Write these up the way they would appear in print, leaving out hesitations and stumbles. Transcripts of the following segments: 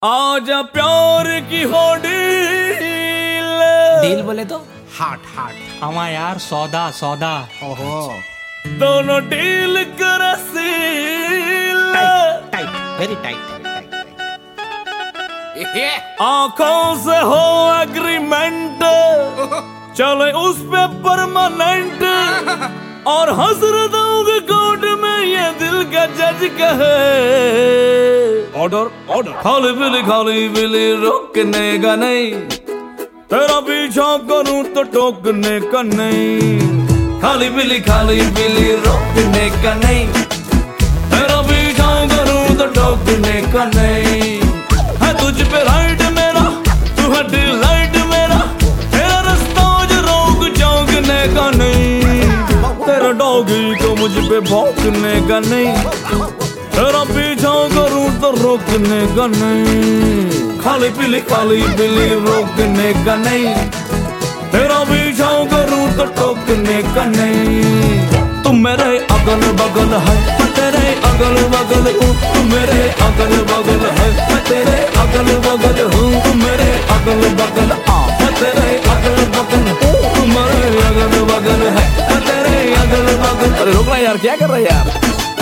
आजा प्यार की हो डील बोले तो हार्ट हार्ट हमा यार सौदा सौदा। ओहो दोनों डील कर सील टाइट वेरी टाइट आंखों से हो एग्रीमेंट चले उस पे परमानेंट और हजरतों के कोर्ट में ये दिल का जज कहे ऑर्डर ऑर्डर खाली बिली रोकने का नहीं तेरा पीछा करूं तो टोकने का नहीं खाली बिली रोकने का नहीं तेरा पीछा करूं तो टोकने का नहीं है तुझ पे राइट मेरा तू है डिलाइट मेरा तेरा रास्ता जो रोक चौंकने का नहीं तेरा डॉगी को मुझ पे भौंकने का नहीं तेरा पीछा करूं तो रोकने का नहीं खाली बिली रोकने का नहीं तेरा पीछा करूं तो टोकने का नहीं तुम मेरे अगल बगल है मैं तेरे अगल बगल हूँ तुम मेरे अगल बगल है मैं तेरे अगल बगल हूँ तुम मेरे अगल बगल मैं तेरे अगल बगल हूँ तुम मेरे अगल बगल है मैं तेरे अगल बगल। अरे रोकना यार, क्या कर रहा है यार।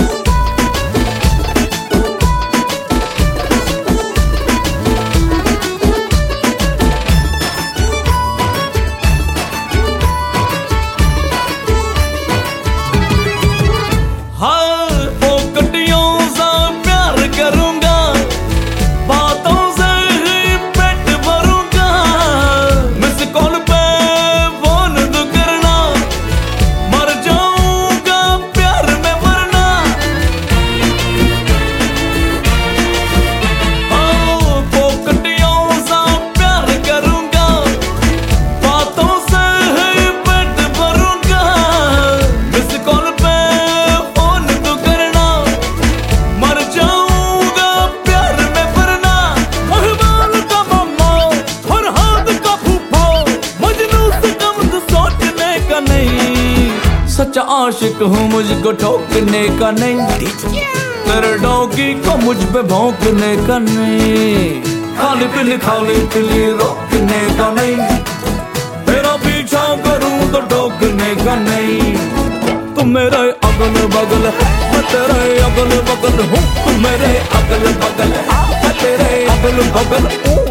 सच्चा आशिक हूँ मुझको ठोकने का नहीं तेरे डॉगी को मुझ पे भौंकने का नहीं खाली पिली रोकने का नहीं तेरा पीछा करूँ तो टोकने का नहीं तुम मेरे अगल बगल है मैं तेरे अगल बगल हूँ तुम मेरे अगल बगल है मैं तेरे अगल बगल हूँ।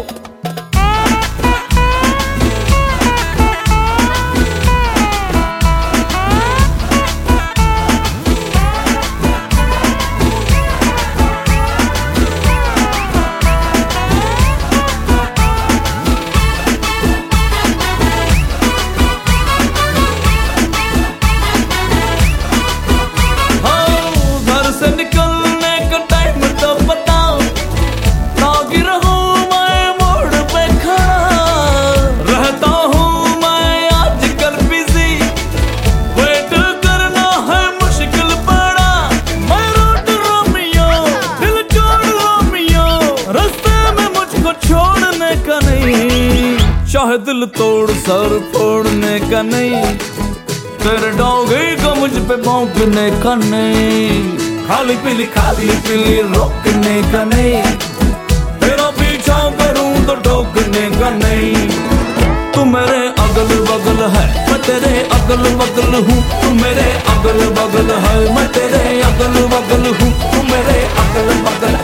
चाहे दिल तोड़ सर फोड़ने का नहीं तेरे डॉगी को मुझ पे भौंकने का नहीं खाली पिली रोकने का नहीं तेरा पीछा करूं तो टोकने का नहीं तू मेरे अगल बगल है मैं तेरे अगल बगल हूँ तू मेरे अगल बगल है मैं तेरे अगल बगल हूँ तू मेरे अगल बगल